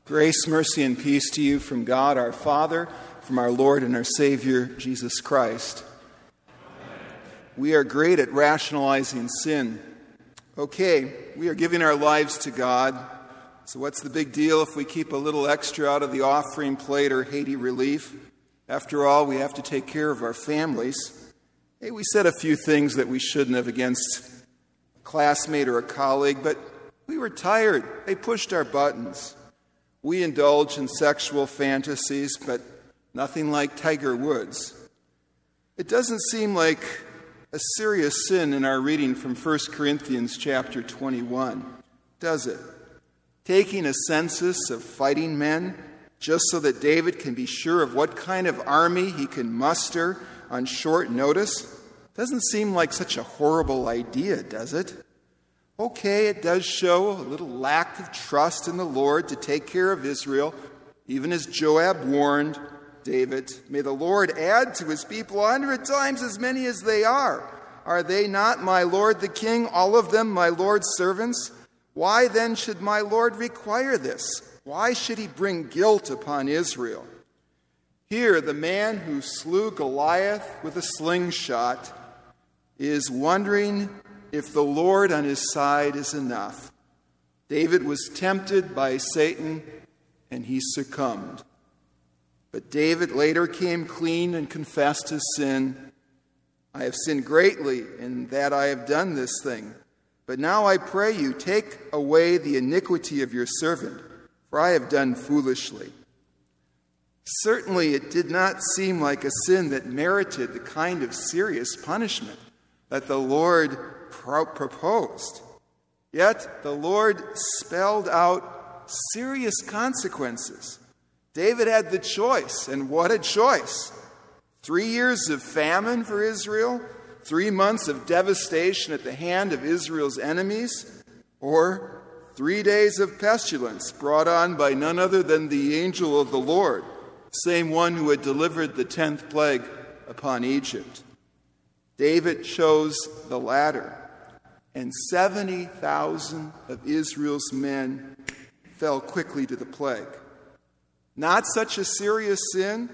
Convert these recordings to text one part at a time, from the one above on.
Grace, mercy, and peace to you from God our Father, from our Lord and our Savior, Jesus Christ. We are great at rationalizing sin. Okay, we are giving our lives to God, so what's the big deal if we keep a little extra out of the offering plate or Haiti relief? After all, we have to take care of our families. Hey, we said a few things that we shouldn't have against a classmate or a colleague, but we were tired. They pushed our buttons. We indulge in sexual fantasies, but nothing like Tiger Woods. It doesn't seem like a serious sin in our reading from 1 Corinthians chapter 21, does it? Taking a census of fighting men just so that David can be sure of what kind of army he can muster on short notice doesn't seem like such a horrible idea, does it? Okay, it does show a little lack of trust in the Lord to take care of Israel, even as Joab warned David, "May the Lord add to his people 100 times as many as they are. Are they not my lord the king, all of them my lord's servants? Why then should my lord require this? Why should he bring guilt upon Israel?" Here, the man who slew Goliath with a slingshot is wondering if the Lord on his side is enough. David was tempted by Satan, and he succumbed. But David later came clean and confessed his sin. "I have sinned greatly in that I have done this thing. But now I pray you, take away the iniquity of your servant, for I have done foolishly." Certainly it did not seem like a sin that merited the kind of serious punishment that the Lord proposed. Yet the Lord spelled out serious consequences. David had the choice, and what a choice. 3 years of famine for Israel, 3 months of devastation at the hand of Israel's enemies, or 3 days of pestilence brought on by none other than the angel of the Lord, same one who had delivered the 10th plague upon Egypt. David chose the latter, and 70,000 of Israel's men fell quickly to the plague. Not such a serious sin.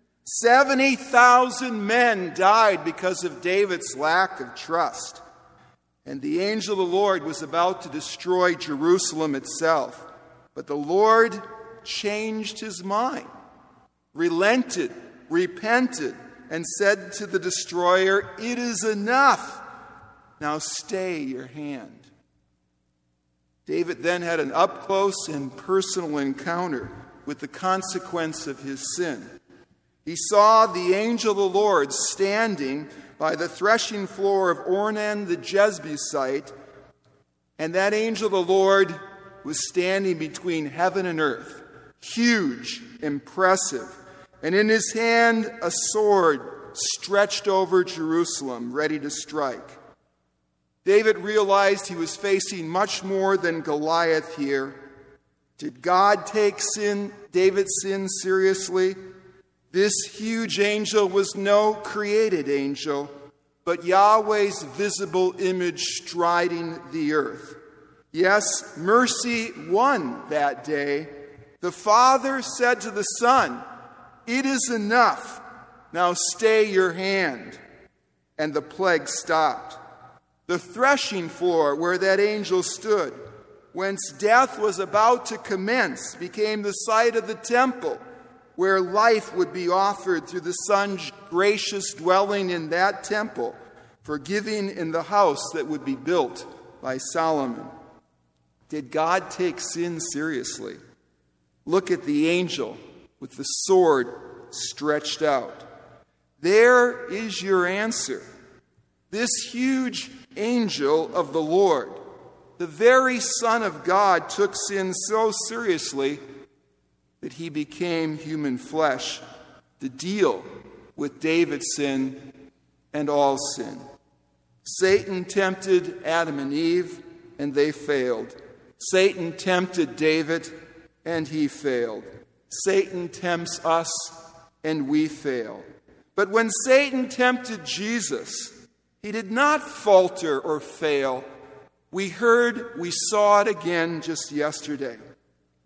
70,000 men died because of David's lack of trust. And the angel of the Lord was about to destroy Jerusalem itself. But the Lord changed his mind, relented, repented, and said to the destroyer, "It is enough. Now stay your hand." David then had an up-close and personal encounter with the consequence of his sin. He saw the angel of the Lord standing by the threshing floor of Ornan the Jebusite, and that angel of the Lord was standing between heaven and earth, huge, impressive, and in his hand a sword stretched over Jerusalem, ready to strike. David realized he was facing much more than Goliath here. Did God take David's sin seriously? This huge angel was no created angel, but Yahweh's visible image striding the earth. Yes, mercy won that day. The Father said to the Son, "It is enough. Now stay your hand." And the plague stopped. The threshing floor where that angel stood, whence death was about to commence, became the site of the temple, where life would be offered through the Son's gracious dwelling in that temple, forgiving in the house that would be built by Solomon. Did God take sin seriously? Look at the angel with the sword stretched out. There is your answer. This huge angel of the Lord, the very Son of God, took sin so seriously that he became human flesh to deal with David's sin and all sin. Satan tempted Adam and Eve, and they failed. Satan tempted David, and he failed. Satan tempts us, and we fail. But when Satan tempted Jesus, he did not falter or fail. We saw it again just yesterday.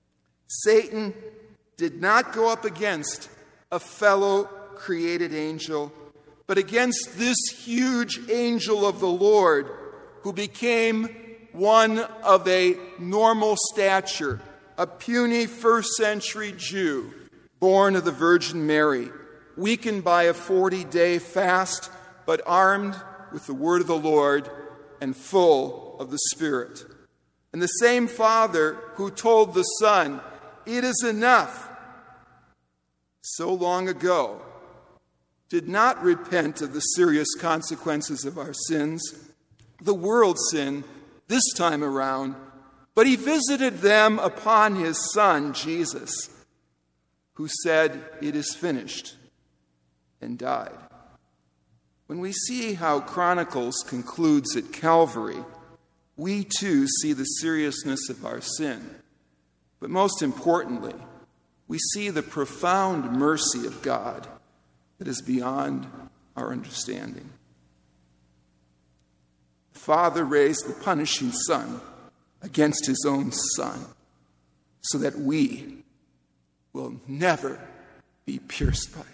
Satan did not go up against a fellow created angel, but against this huge angel of the Lord who became one of a normal stature, a puny first-century Jew, born of the Virgin Mary, weakened by a 40-day fast, but armed with the word of the Lord and full of the Spirit. And the same Father who told the Son, "It is enough," so long ago, did not repent of the serious consequences of our sins, the world's sin, this time around, but he visited them upon his Son, Jesus, who said, "It is finished," and died. When we see how Chronicles concludes at Calvary, we too see the seriousness of our sin. But most importantly, we see the profound mercy of God that is beyond our understanding. The Father raised the punishing Son against his own Son so that we will never be pierced by it.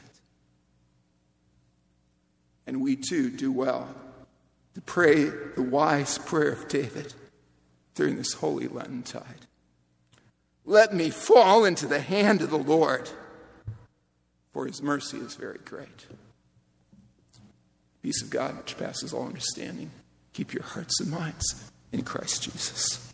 And we too do well to pray the wise prayer of David during this holy Lenten-tide. Let me fall into the hand of the Lord, for his mercy is very great. Peace of God, which passes all understanding, keep your hearts and minds in Christ Jesus.